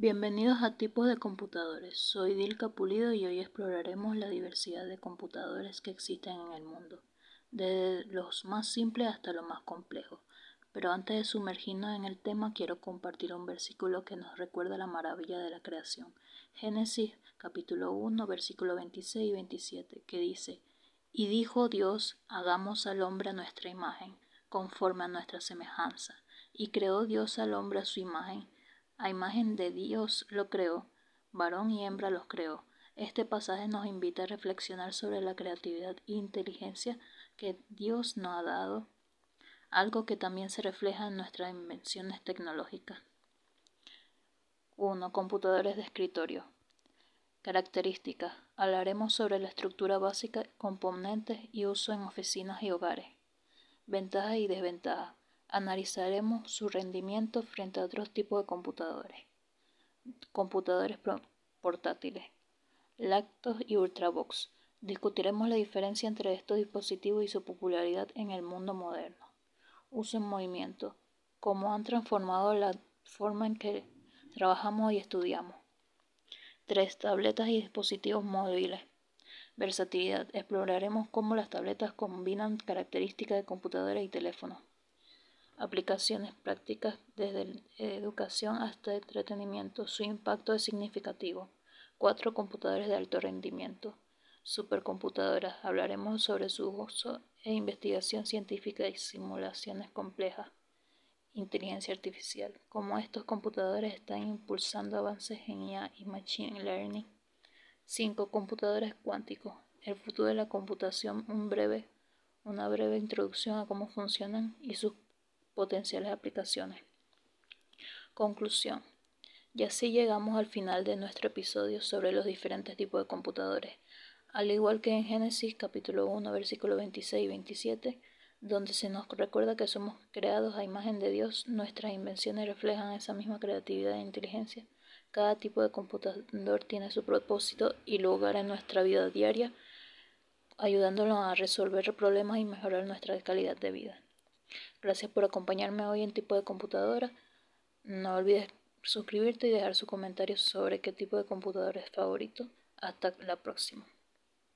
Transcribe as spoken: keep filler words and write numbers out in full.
Bienvenidos a Tipos de Computadores. Soy Dilka Pulido y hoy exploraremos la diversidad de computadores que existen en el mundo, desde los más simples hasta los más complejos. Pero antes de sumergirnos en el tema, quiero compartir un versículo que nos recuerda la maravilla de la creación. Génesis capítulo uno, versículos veintiséis y veintisiete, que dice: Y dijo Dios, hagamos al hombre a nuestra imagen, conforme a nuestra semejanza. Y creó Dios al hombre a su imagen. A imagen de Dios lo creó, varón y hembra los creó. Este pasaje nos invita a reflexionar sobre la creatividad e inteligencia que Dios nos ha dado, algo que también se refleja en nuestras invenciones tecnológicas. uno. Computadores de escritorio. Características. Hablaremos sobre la estructura básica, componentes y uso en oficinas y hogares. Ventajas y desventajas. Analizaremos su rendimiento frente a otros tipos de computadores. Computadores portátiles, laptops y ultrabooks. Discutiremos la diferencia entre estos dispositivos y su popularidad en el mundo moderno. Uso en movimiento. Cómo han transformado la forma en que trabajamos y estudiamos. tres. Tabletas y dispositivos móviles. Versatilidad. Exploraremos cómo las tabletas combinan características de computadoras y teléfonos. Aplicaciones prácticas desde educación hasta entretenimiento. Su impacto es significativo. cuatro. Computadores de alto rendimiento. Supercomputadoras. Hablaremos sobre su uso e investigación científica y simulaciones complejas. Inteligencia artificial. Cómo estos computadores están impulsando avances en I A y Machine Learning. cinco. Computadores cuánticos. El futuro de la computación. Un breve, una breve introducción a cómo funcionan y sus potenciales aplicaciones. Conclusión. Y así llegamos al final de nuestro episodio sobre los diferentes tipos de computadores. Al igual que en Génesis capítulo uno, versículos veintiséis y veintisiete, donde se nos recuerda que somos creados a imagen de Dios, nuestras invenciones reflejan esa misma creatividad e inteligencia. Cada tipo de computador tiene su propósito y lugar en nuestra vida diaria, ayudándonos a resolver problemas y mejorar nuestra calidad de vida. Gracias por acompañarme hoy en Tipo de Computadora. No olvides suscribirte y dejar su comentario sobre qué tipo de computador es favorito. Hasta la próxima.